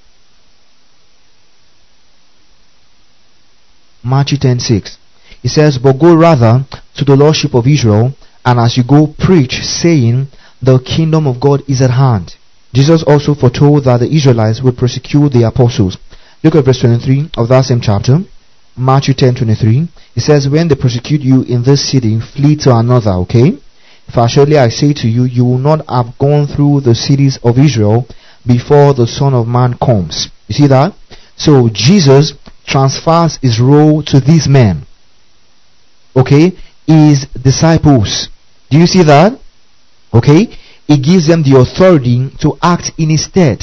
Matthew ten six. He says, but go rather to the lordship of Israel, and as you go preach, saying, the kingdom of God is at hand. Jesus also foretold that the Israelites would persecute the apostles. Look at verse twenty-three of that same chapter. Matthew ten twenty-three. It says, when they persecute you in this city, flee to another, okay? For surely I say to you, you will not have gone through the cities of Israel before the Son of Man comes. You see that? So Jesus transfers his role to these men. Okay? His disciples. Do you see that? Okay? He gives them the authority to act in his stead.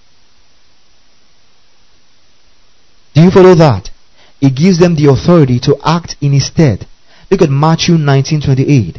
Do you follow that? He gives them the authority to act in his stead. Look at Matthew nineteen twenty-eight.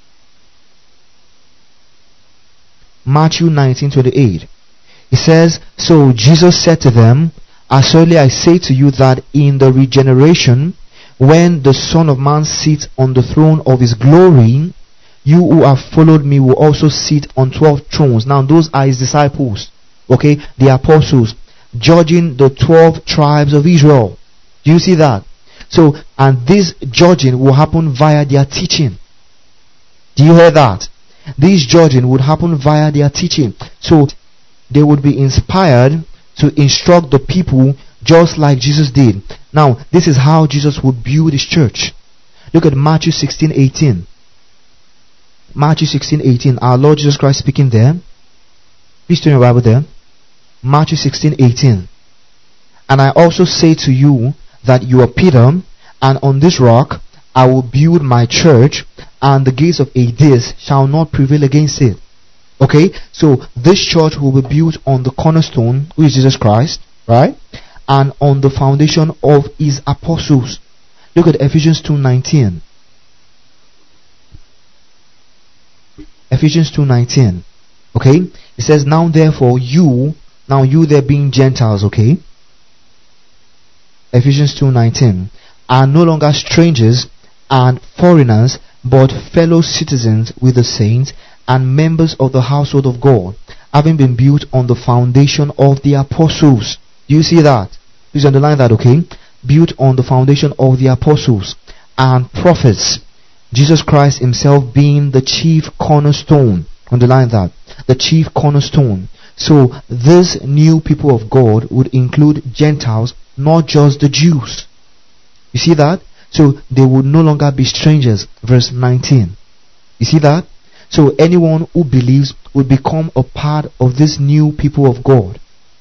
Matthew nineteen twenty-eight. He says, so Jesus said to them, as surely I say to you that in the regeneration, when the Son of Man sits on the throne of his glory, you who have followed me will also sit on twelve thrones. Now those are his disciples, okay, the apostles, judging the twelve tribes of Israel. Do you see that? So, and this judging will happen via their teaching. Do you hear that? This judging would happen via their teaching. So, they would be inspired to instruct the people just like Jesus did. Now, this is how Jesus would build his church. Look at Matthew sixteen eighteen. Matthew sixteen eighteen. Our Lord Jesus Christ speaking there. Please turn your Bible there. Matthew sixteen eighteen. And I also say to you that you are Peter, and on this rock I will build my church, and the gates of Hades shall not prevail against it. Okay, so this church will be built on the cornerstone, who is Jesus Christ, right? And on the foundation of his apostles. Look at Ephesians two nineteen. Ephesians two nineteen. Okay, it says, now therefore you, now you there being Gentiles, okay? Ephesians two nineteen, are no longer strangers and foreigners, but fellow citizens with the saints and members of the household of God, having been built on the foundation of the apostles. Do you see that? Please underline that, okay? Built on the foundation of the apostles and prophets. Jesus Christ himself being the chief cornerstone. Underline that. The chief cornerstone. So, this new people of God would include Gentiles, not just the Jews. You see that? So, they would no longer be strangers. Verse nineteen. You see that? So, anyone who believes will become a part of this new people of God.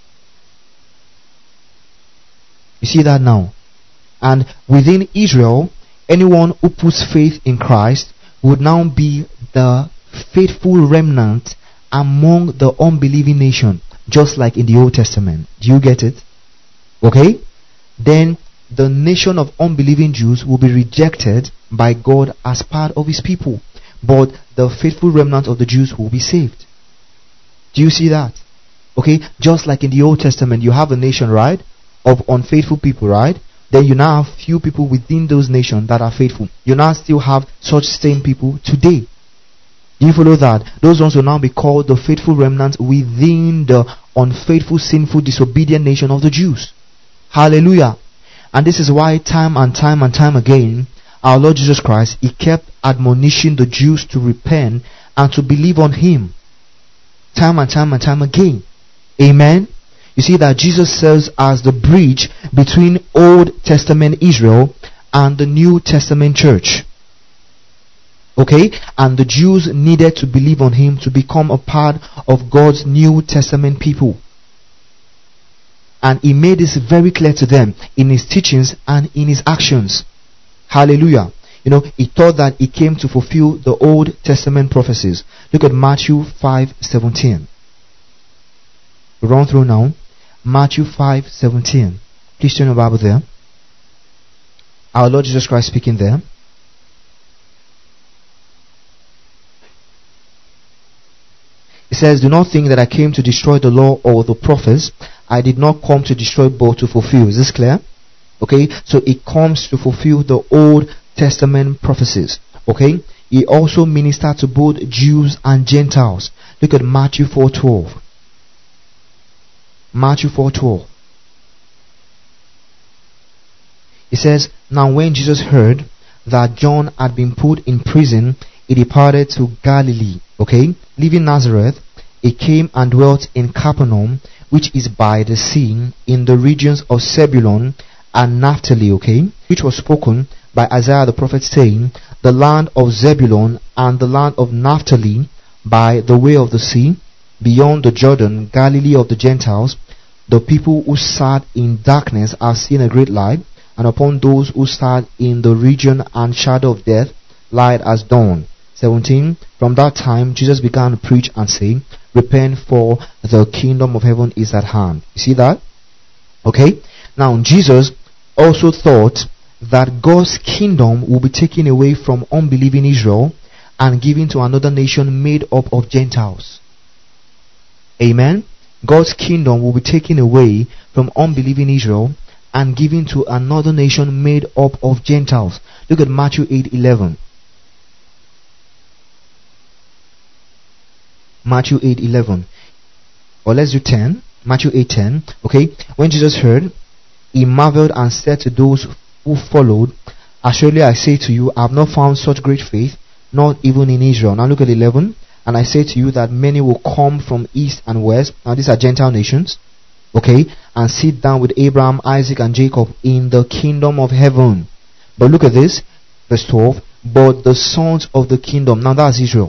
You see that now? And within Israel, anyone who puts faith in Christ would now be the faithful remnant among the unbelieving nation, just like in the Old Testament. Do you get it? Okay? Then the nation of unbelieving Jews will be rejected by God as part of his people, but the faithful remnant of the Jews will be saved. Do you see that? Okay? Just like in the Old Testament, you have a nation, right, of unfaithful people, right? Then you now have few people within those nations that are faithful. You now still have such same people today. Do you follow that? Those ones will now be called the faithful remnant within the unfaithful, sinful, disobedient nation of the Jews. Hallelujah. And this is why time and time and time again, our Lord Jesus Christ, he kept admonishing the Jews to repent and to believe on him. Time and time and time again. Amen. You see that Jesus serves as the bridge between Old Testament Israel and the New Testament church. Okay? And the Jews needed to believe on him to become a part of God's New Testament people. And he made this very clear to them in his teachings and in his actions. Hallelujah. You know, he taught that he came to fulfill the Old Testament prophecies. Look at Matthew five seventeen. We run through now. Matthew five seventeen. Please turn your Bible there. Our Lord Jesus Christ speaking there. It says, do not think that I came to destroy the law or the prophets. I did not come to destroy but to fulfill. Is this clear? Okay, so it comes to fulfill the Old Testament prophecies. Okay, he also ministered to both Jews and Gentiles. Look at Matthew four twelve. Matthew four twelve. It says, now when Jesus heard that John had been put in prison, he departed to Galilee. Okay, leaving Nazareth, he came and dwelt in Capernaum, which is by the sea, in the regions of Zebulun and Naphtali. Okay, which was spoken by Isaiah the prophet, saying, the land of Zebulun and the land of Naphtali, by the way of the sea, beyond the Jordan, Galilee of the Gentiles. The people who sat in darkness are seeing a great light, and upon those who sat in the region and shadow of death, light has dawned. seventeen. From that time Jesus began to preach and say, repent, for the kingdom of heaven is at hand. You see that? Okay. Now Jesus also thought that God's kingdom will be taken away from unbelieving Israel and given to another nation made up of Gentiles. Amen. God's kingdom will be taken away from unbelieving Israel and given to another nation made up of Gentiles. Look at Matthew eight eleven. Matthew eight eleven. Or let's do ten. Matthew eight ten. Okay. When Jesus heard, he marveled and said to those who followed, assuredly I say to you, I have not found such great faith, not even in Israel. Now look at eleven. And I say to you that many will come from east and west. Now these are Gentile nations. Okay. And sit down with Abraham, Isaac and Jacob in the kingdom of heaven. But look at this. Verse twelve. But the sons of the kingdom. Now that's Israel.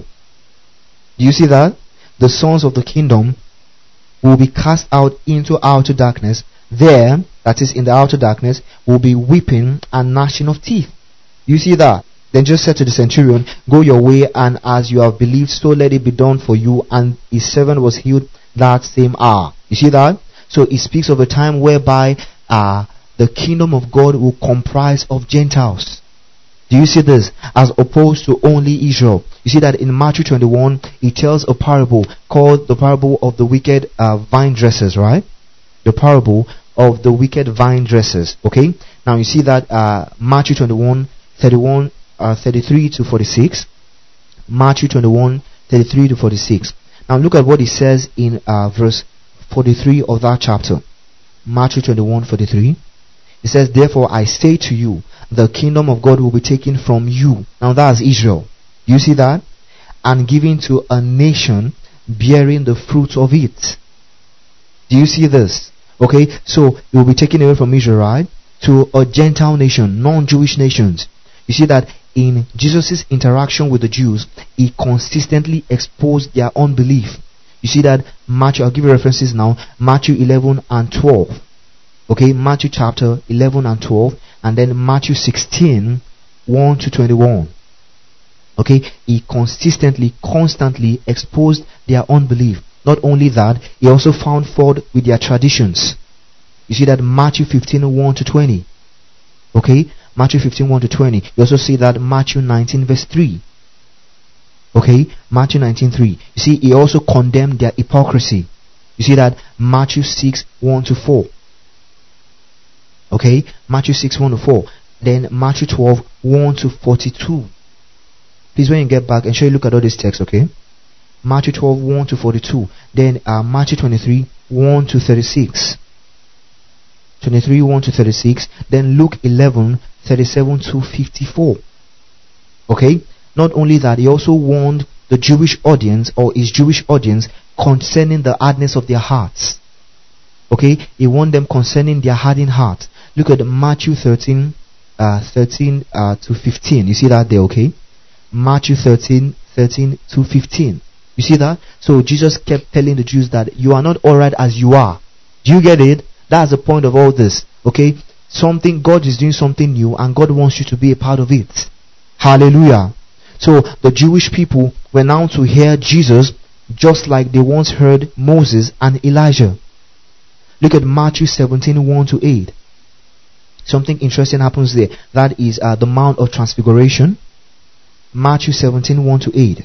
Do you see that? The sons of the kingdom will be cast out into outer darkness. There, that is in the outer darkness, will be weeping and gnashing of teeth. You see that? Then Jesus said to the centurion, go your way, and as you have believed, so let it be done for you. And his servant was healed that same hour. You see that? So it speaks of a time whereby uh, the kingdom of God will comprise of Gentiles. Do you see this? As opposed to only Israel. You see that in Matthew twenty-one, it tells a parable called the parable of the wicked uh, vine dressers, right? The parable of the wicked vine dressers. Okay? Now you see that uh, Matthew twenty-one, thirty-one, uh, thirty-three to forty-six. Matthew twenty-one, thirty-three to forty-six. Now look at what it says in uh, verse forty-three of that chapter. Matthew twenty-one, forty-three. It says, therefore I say to you, the kingdom of God will be taken from you. Now that's Israel. You see that? And given to a nation bearing the fruit of it. Do you see this? Okay, so it will be taken away from Israel, right? To a Gentile nation, non-Jewish nations. You see that in Jesus' interaction with the Jews, he consistently exposed their unbelief. You see that Matthew, I'll give you references now, Matthew eleven and twelve. Okay, Matthew chapter eleven and twelve, and then Matthew sixteen, one to twenty-one. Okay, he consistently, constantly exposed their unbelief. Not only that, he also found fault with their traditions. You see that Matthew fifteen, one to twenty. Okay, Matthew fifteen, one to twenty. You also see that Matthew nineteen, verse three. Okay, Matthew nineteen, three. You see, he also condemned their hypocrisy. You see that Matthew six, one to four. Okay, Matthew six, one to four. Then Matthew twelve, one to forty-two. Please, when you get back, ensure you look at all these texts, okay? Matthew twelve, one to forty-two. Then uh, Matthew twenty-three, one to thirty-six. twenty-three, one to thirty-six. Then Luke eleven, thirty-seven to fifty-four. Okay? Not only that, he also warned the Jewish audience, or his Jewish audience, concerning the hardness of their hearts. Okay? He warned them concerning their hardened heart. Look at Matthew thirteen, uh, thirteen uh, to fifteen. You see that there, okay? Matthew thirteen, thirteen to fifteen. You see that? So Jesus kept telling the Jews that you are not alright as you are. Do you get it? That's the point of all this. Okay? Something, God is doing something new, and God wants you to be a part of it. Hallelujah. So the Jewish people were now to hear Jesus just like they once heard Moses and Elijah. Look at Matthew seventeen, one to eight. Something interesting happens there. That is uh, the Mount of Transfiguration. Matthew seventeen, one to eight.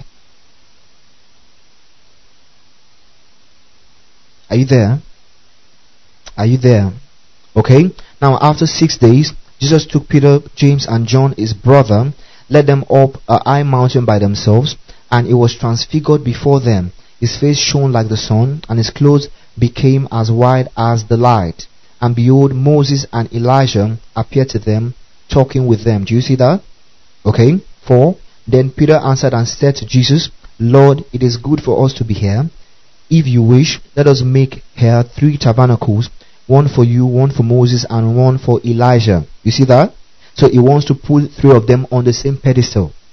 Are you there? Are you there? Okay. Now after six days, Jesus took Peter, James and John, his brother, led them up a high mountain by themselves, and he was transfigured before them. His face shone like the sun, and his clothes became as white as the light. And behold, Moses and Elijah appeared to them, talking with them. Do you see that? Okay. Four. Then Peter answered and said to Jesus, Lord, it is good for us to be here. If you wish, let us make here three tabernacles, one for you, one for Moses, and one for Elijah. You see that? So he wants to put three of them on the same pedestal.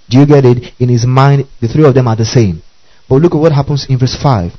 Do you get it? In his mind, the three of them are the same. But look at what happens in verse five.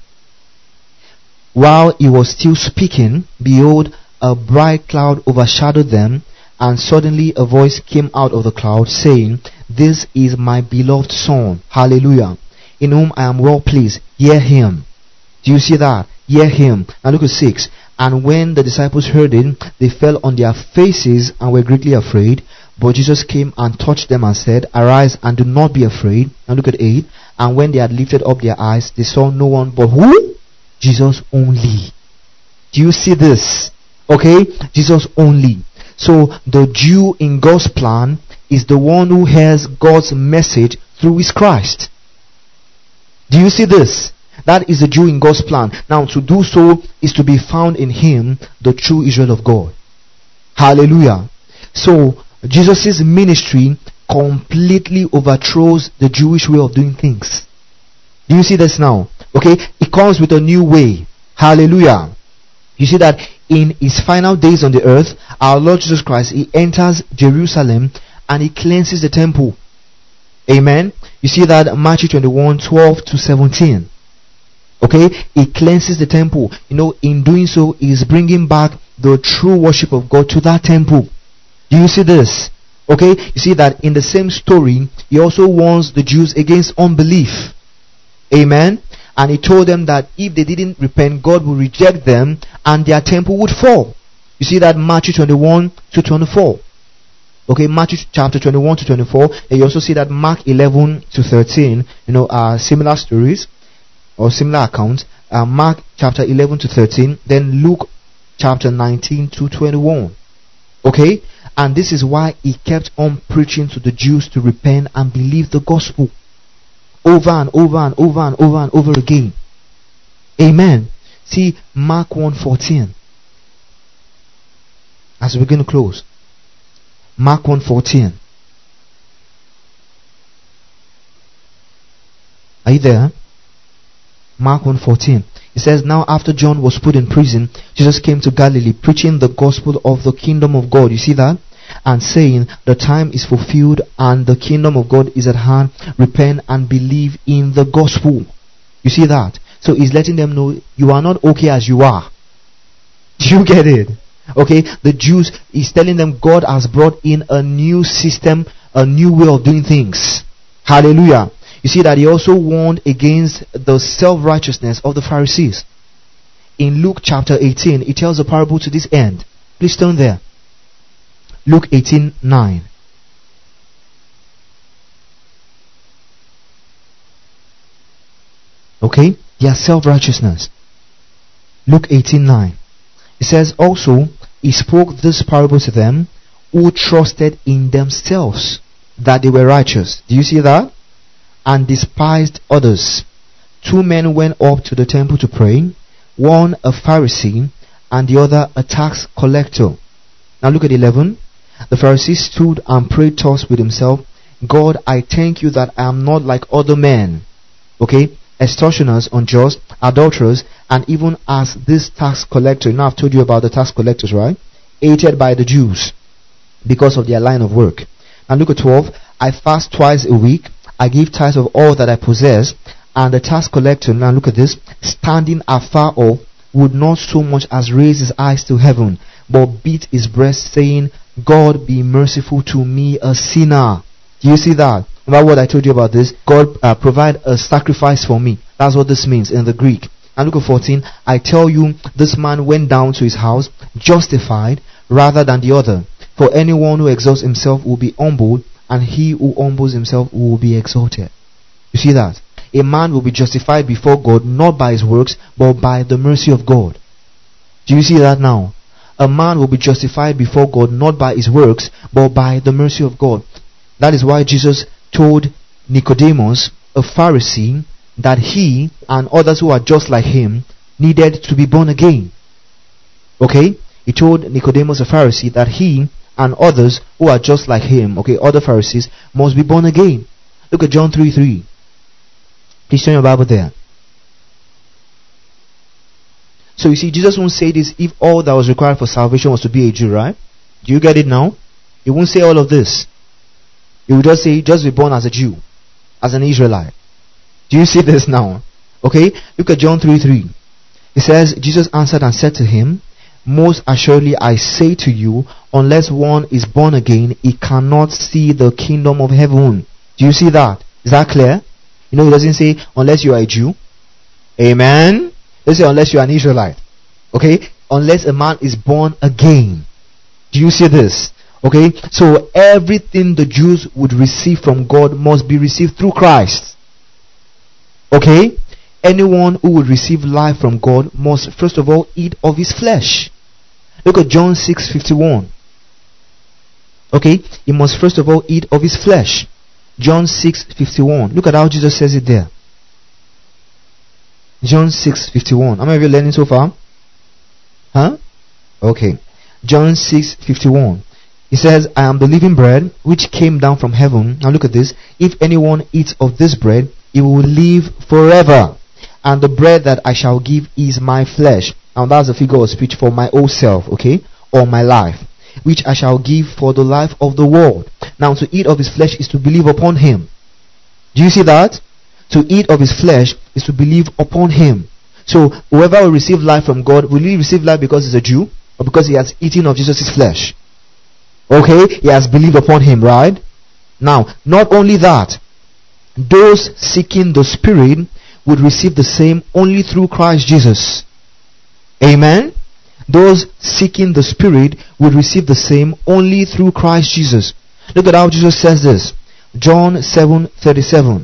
While he was still speaking, behold, a bright cloud overshadowed them, and suddenly a voice came out of the cloud, saying, This is my beloved Son, hallelujah, in whom I am well pleased. Hear him. Do you see that? Hear him. Now look at six. And when the disciples heard it, they fell on their faces and were greatly afraid. But Jesus came and touched them and said, Arise and do not be afraid. Now look at eight. And when they had lifted up their eyes, they saw no one but who? Jesus only. Do you see this? Okay? Jesus only. So the Jew in God's plan is the one who hears God's message through his Christ. Do you see this? That is the Jew in God's plan. Now to do so is to be found in him, the true Israel of God. Hallelujah. So Jesus' ministry completely overthrows the Jewish way of doing things. Do you see this now? Okay, it comes with a new way. Hallelujah. You see that in his final days on the earth, our Lord Jesus Christ, he enters Jerusalem and he cleanses the temple. Amen. You see that in Matthew twenty-one, twelve to seventeen. Okay, he cleanses the temple. You know, in doing so, he is bringing back the true worship of God to that temple. Do you see this? Okay, you see that in the same story, he also warns the Jews against unbelief. Amen. And he told them that if they didn't repent, God will reject them and their temple would fall. You see that Matthew twenty-one to twenty-four. Okay, Matthew chapter twenty-one to twenty-four. And you also see that Mark eleven to thirteen, you know, are similar stories or similar accounts. Uh, Mark chapter eleven to thirteen. Then Luke chapter nineteen to twenty-one. Okay, and this is why he kept on preaching to the Jews to repent and believe the gospel. Over and over and over and over and over again. Amen. See Mark one fourteen. As we begin to close. Mark one fourteen. Are you there? Mark one fourteen. It says, Now after John was put in prison, Jesus came to Galilee, preaching the gospel of the kingdom of God. You see that? And saying, the time is fulfilled and the kingdom of God is at hand. Repent and believe in the gospel. You see that? So he's letting them know you are not okay as you are. Do you get it? Okay, the Jews, he's telling them God has brought in a new system, a new way of doing things. Hallelujah. You see that he also warned against the self-righteousness of the Pharisees. In Luke chapter eighteen, he tells a parable to this end. Please turn there. Luke eighteen nine. Okay, their self-righteousness. Luke eighteen nine. It says, Also, he spoke this parable to them who trusted in themselves that they were righteous. Do you see that? And despised others. Two men went up to the temple to pray, one a Pharisee and the other a tax collector. Now look at eleven. The Pharisee stood and prayed thus with himself, God, I thank you that I am not like other men. Okay? Extortioners, unjust, adulterers, and even as this tax collector. Now I've told you about the tax collectors, right? Hated by the Jews because of their line of work. Now look at twelve. I fast twice a week. I give tithes of all that I possess. And the tax collector, now look at this, standing afar off, would not so much as raise his eyes to heaven, but beat his breast, saying, God be merciful to me, a sinner. Do you see that? About what I told you about this, God uh, provide a sacrifice for me. That's what this means in the Greek. And look at fourteen. I tell you, this man went down to his house justified rather than the other. For anyone who exalts himself will be humbled, and he who humbles himself will be exalted. You see that? A man will be justified before God not by his works, but by the mercy of God. Do you see that now? A man will be justified before God not by his works, but by the mercy of God. That is why Jesus told Nicodemus, a Pharisee, that he and others who are just like him needed to be born again. Okay? He told Nicodemus, a Pharisee, that he and others who are just like him, okay, other Pharisees, must be born again. Look at John three three. Please turn your Bible there. So you see, Jesus won't say this if all that was required for salvation was to be a Jew, right? Do you get it now? He won't say all of this. He will just say, just be born as a Jew, as an Israelite. Do you see this now? Okay, look at John three three. It says, Jesus answered and said to him, most assuredly I say to you, unless one is born again, he cannot see the kingdom of heaven. Do you see that? Is that clear? You know, it doesn't say unless you are a Jew. Amen. It doesn't say unless you are an Israelite. Okay? Unless a man is born again. Do you see this? Okay? So everything the Jews would receive from God must be received through Christ. Okay? Anyone who would receive life from God must first of all eat of his flesh. Look at John six fifty-one. Okay? He must first of all eat of his flesh. John six fifty-one. Look at how Jesus says it there. John six fifty-one. How many of you learning so far? Huh? Okay. John six fifty-one. He says, I am the living bread which came down from heaven. Now look at this. If anyone eats of this bread, he will live forever. And the bread that I shall give is my flesh. Now that's a figure of speech for my own self, okay? Or my life, which I shall give for the life of the world. Now to eat of his flesh is to believe upon him. Do you see that? To eat of his flesh is to believe upon him. So whoever will receive life from God, will he receive life because he's a Jew? Or because he has eaten of Jesus' flesh? Okay, he has believed upon him, right? Now, not only that, those seeking the Spirit would receive the same only through Christ Jesus. Amen? Those seeking the Spirit would receive the same only through Christ Jesus. Look at how Jesus says this. John seven thirty-seven.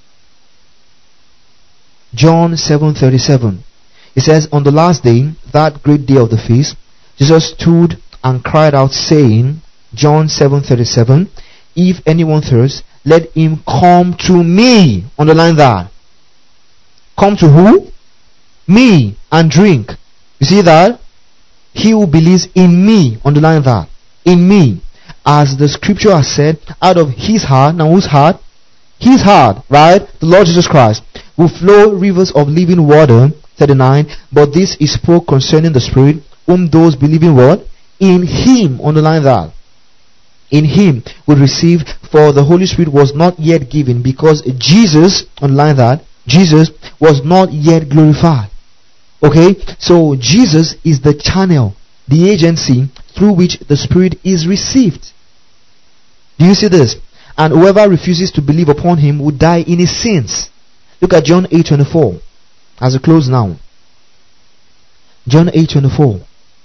John seven thirty-seven. It says, on the last day, that great day of the feast, Jesus stood and cried out, saying, John seven thirty-seven, if anyone thirsts, let him come to me. Underline that. Come to who? Me, and drink. You see that? He who believes in me, underline that. In me. As the scripture has said, out of his heart, now whose heart? His heart, right? The Lord Jesus Christ, will flow rivers of living water. thirty-nine. But this is spoke concerning the Spirit, whom those believing what? In him, underline that. In him would receive, for the Holy Spirit was not yet given, because Jesus, underline that, Jesus was not yet glorified. Okay, so Jesus is the channel, the agency through which the Spirit is received. Do you see this? And whoever refuses to believe upon him will die in his sins. Look at John eight twenty-four. As we close now. John eight twenty-four.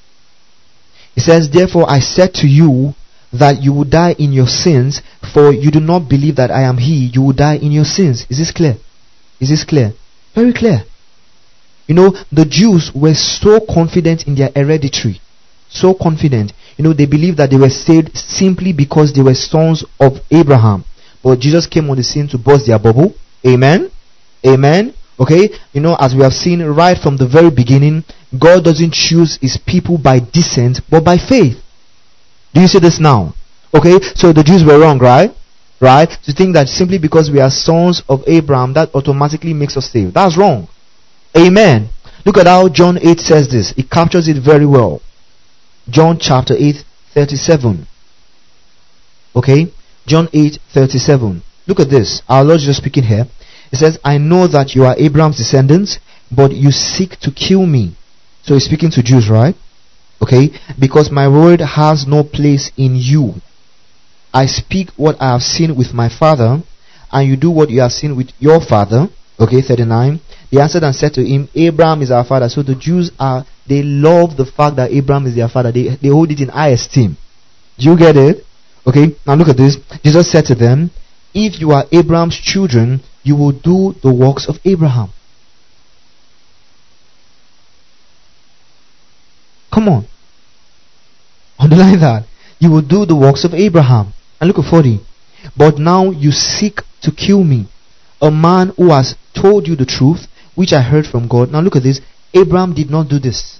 It says, therefore I said to you that you will die in your sins, for you do not believe that I am he. You will die in your sins. Is this clear? Is this clear? Very clear. You know, the Jews were so confident in their hereditary. So confident. You know, they believed that they were saved simply because they were sons of Abraham. But Jesus came on the scene to burst their bubble. Amen? Amen? Okay? You know, as we have seen right from the very beginning, God doesn't choose his people by descent, but by faith. Do you see this now? Okay? So the Jews were wrong, right? Right? To think that simply because we are sons of Abraham, that automatically makes us saved. That's wrong. Amen. Look at how John eight says this. It captures it very well. John chapter eight, thirty-seven. Okay? John eight, thirty-seven. Look at this. Our Lord Jesus speaking here. It says, I know that you are Abraham's descendants, but you seek to kill me. So he's speaking to Jews, right? Okay? Because my word has no place in you. I speak what I have seen with my father, and you do what you have seen with your father. Okay, thirty-nine. They answered and said to him, Abraham is our father. So the Jews are, they love the fact that Abraham is their father. They, they hold it in high esteem. Do you get it? Okay, now look at this. Jesus said to them, if you are Abraham's children, you will do the works of Abraham. Come on. Underline that. You will do the works of Abraham. And look at forty. But now you seek to kill me, a man who has told you the truth, which I heard from God. Now look at this. Abraham did not do this.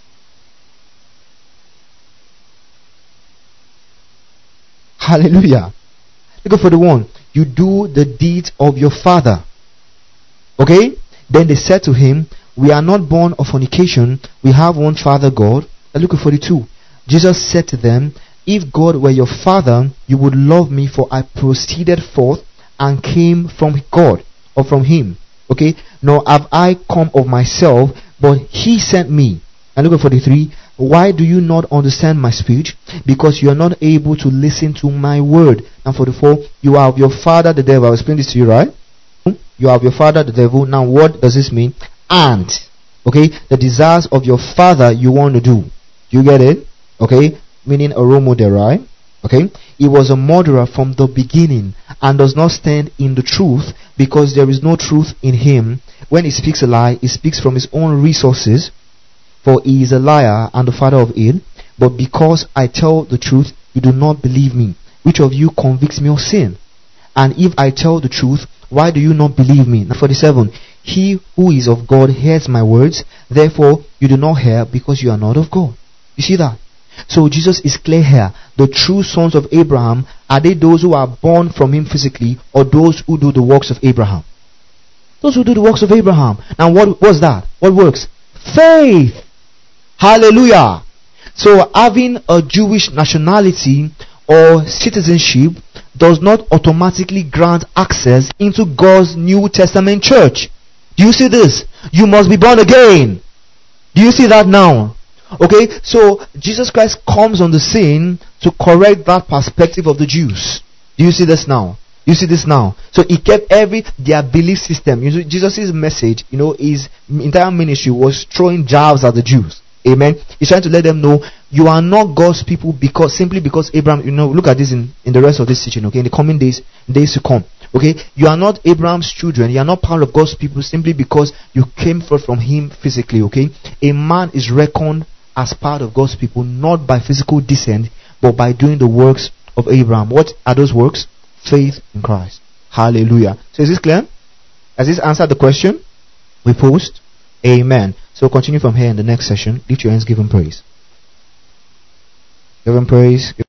Hallelujah. Look at forty-one. You do the deeds of your father. Okay? Then they said to him, we are not born of fornication. We have one Father, God. And look at forty-two. Jesus said to them, if God were your father, you would love me, for I proceeded forth and came from God, or from him. Okay, nor have I come of myself, but he sent me. And look at forty-three. Why do you not understand my speech? Because you are not able to listen to my word. And forty-four. You are of your father the devil. I'll explain this to you, right? You are of your father the devil. Now what does this mean? And, okay, the desires of your father you want to do. You get it? Okay, meaning a role model, right? Okay, he was a murderer from the beginning and does not stand in the truth, because there is no truth in him. When he speaks a lie, he speaks from his own resources, for he is a liar and the father of it. But because I tell the truth, you do not believe me. Which of you convicts me of sin? And if I tell the truth, why do you not believe me? Now forty-seven. He who is of God hears my words. Therefore you do not hear, because you are not of God. You see that? So Jesus is clear here. The true sons of Abraham, are they those who are born from him physically, or those who do the works of Abraham? Those who do the works of Abraham. And what was that? What works? Faith. Hallelujah. So having a Jewish nationality or citizenship does not automatically grant access into God's New Testament church. Do you see this? You must be born again. Do you see that now? Okay, so Jesus Christ comes on the scene to correct that perspective of the Jews. Do you see this now? You see this now? So he kept every their belief system. You know, Jesus' message, you know, his entire ministry was throwing jabs at the Jews. Amen. He's trying to let them know you are not God's people because simply because Abraham, you know, look at this in, in the rest of this teaching, okay, in the coming days, days to come. Okay, you are not Abraham's children, you are not part of God's people simply because you came forth from him physically, okay? A man is reckoned as part of God's people not by physical descent, but by doing the works of Abraham. What are those works? Faith in Christ. Hallelujah. So is this clear? Has this answered the question we posed? Amen. So continue from here in the next session. Lift your hands, give him praise. Give him praise.